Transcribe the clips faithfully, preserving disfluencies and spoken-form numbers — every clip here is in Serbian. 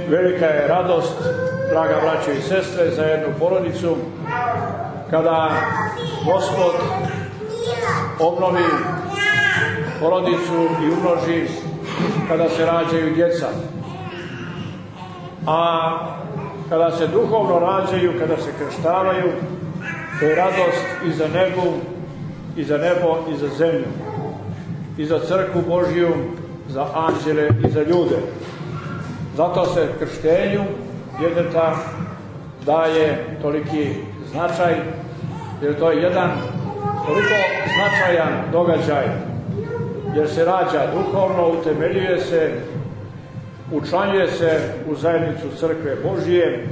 Velika je radost, draga braćo i sestre, za jednu porodicu kada Gospod obnovi porodicu i umnoži, kada se rađaju djeca. A kada se duhovno rađaju, kada se krštavaju, to je radost i za nebu, i za nebo, i za zemlju, i za crkvu Božju, za anđele i za ljude. Zato se krštenju djeteta daje toliki značaj, jer to je jedan toliko značajan događaj, jer se rađa duhovno, utemeljuje se, učlanjuje se u zajednicu crkve Božije,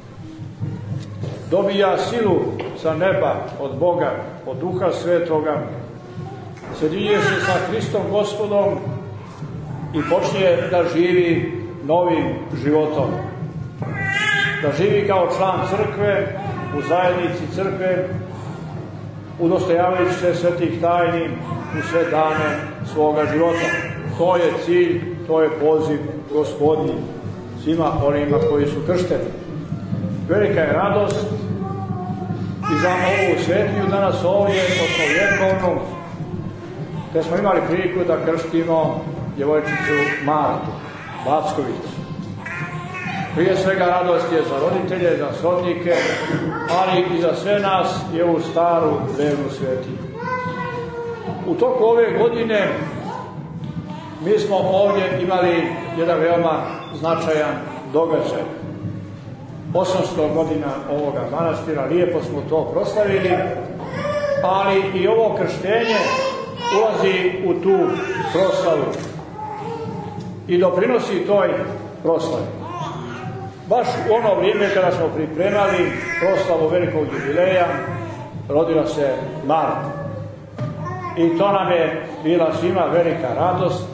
dobija silu sa neba od Boga, od Duha Svetoga, sjedinjuje se sa Hristom Gospodom i počne da živi novim životom. Da živi kao član crkve, u zajednici crkve, udostojavajući se svetih tajni u sve dane svoga života. To je cilj, to je poziv Gospodnji svima onima koji su kršteni. Velika je radost i za ovu svetinju danas ovdje, osnovljekovnu, te smo imali priliku da krštimo djevojčicu Martu Backović. Prije svega radost je za roditelje, za srodnike, ali i za sve nas i ovu staru drevnu svetinju. U toku ove godine mi smo ovdje imali jedan veoma značajan događaj. osamsto godina ovoga manastira, lijepo smo to proslavili, ali i ovo krštenje ulazi u tu proslavu i doprinosi toj proslavi. Baš u ono vrijeme kada smo pripremali proslavu velikog jubileja, rodila se Marta. I to nam je bila svima velika radost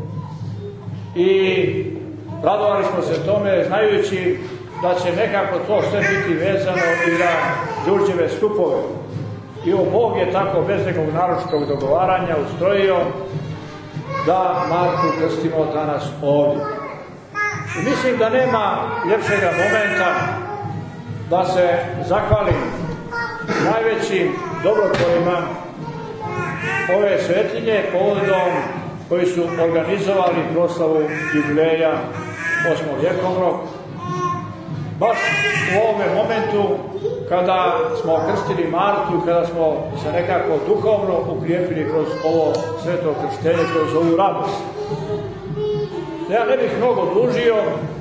i radovali smo se tome znajući da će nekako to sve biti vezano i za Đurđeve stupove. I ovo Bog je tako bez nekog naročitog dogovaranja ustrojio da Martu krstimo danas ovdje. I mislim da nema ljepšega momenta da se zahvalim najvećim dobrotvorima ove svetinje povodom koji su organizovali proslavu jubileja osmovjekovnog. Baš u ovome momentu kada smo krstili Martu, kada smo se nekako duhovno ukrijepili kroz ovo sveto krštenje, kroz ovu radost. Ja ne bih mnogo dužio,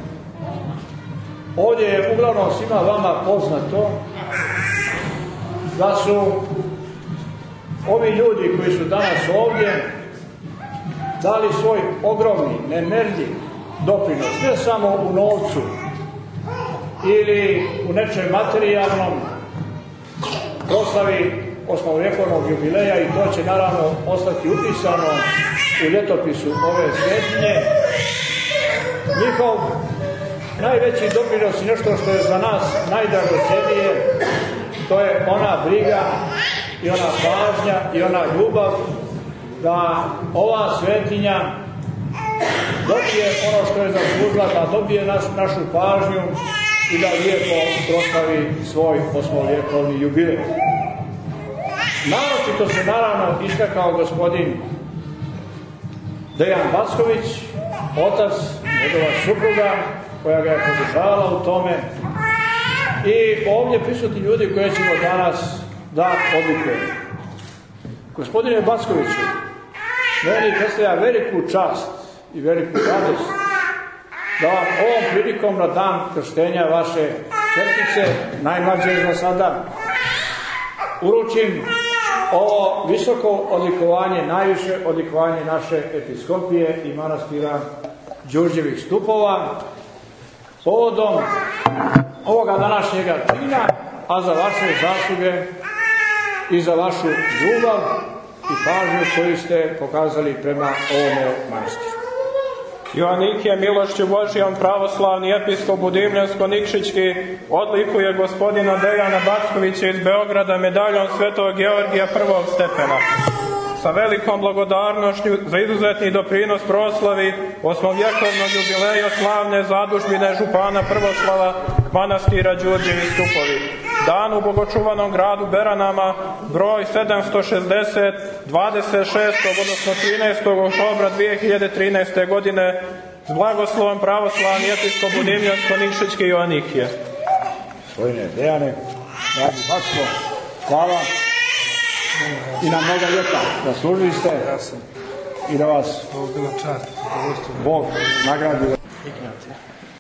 ovdje je uglavnom svima vama poznato da su ovi ljudi koji su danas ovdje dali svoj ogromni, nemerljiv doprinos, ne samo u novcu ili u nečem materijalnom proslavi osmovjekovnog jubileja, i to će naravno ostati upisano u ljetopisu ove svetinje. Njihov najveći doprinos i nešto što je za nas najdragocenije, to je ona briga i ona pažnja i ona ljubav da ova svetinja dobije ono što je zaslužila, da dobije naš, našu pažnju i da lijepo proslavi svoj osmovjekovni jubilej. Naročito se naravno istakao gospodin Dejan Backović, otac, njegova supruga, koja ga je podržavala u tome, i ovdje prisutni ljudi koje ćemo danas da odlikujemo. Gospodine Backoviću, meni predstavlja veliku čast i veliku radost da vam ovom prilikom na dan krštenja vaše čerkice, najmlađe za sada, uručim ovo visoko odlikovanje, najviše odlikovanje naše episkopije i manastira Đurđevih stupova, povodom ovoga današnjega čina, a za vaše zasluge i za vašu ljubav i pažnju koju ste pokazali prema ovome manastiru. Joanike milošću Božijom pravoslavni episkop Budimljansko-Nikšićki odlikuje gospodina Dejana Backovića iz Beograda medaljom Svetog Georgija prvog stepena. sa velikom blagodarnošću za izuzetni doprinos proslavi osmovjekovnog jubileja slavne zadužbine župana Prvoslava manastira Đurđevi Stupovi. Dan u bogočuvanom gradu Beranama, broj sedamsto šezdeset, dvadeset šestog odnosno trinaestog oktobra dve hiljade trinaeste. godine, s blagoslovom pravoslavni episkop Budimljansko-Nikšićki Joannikije. Gospodine Dejane, dragi bakstvo, hvala i na mnoga ljeta da služili ste i da vas Bog nagradi.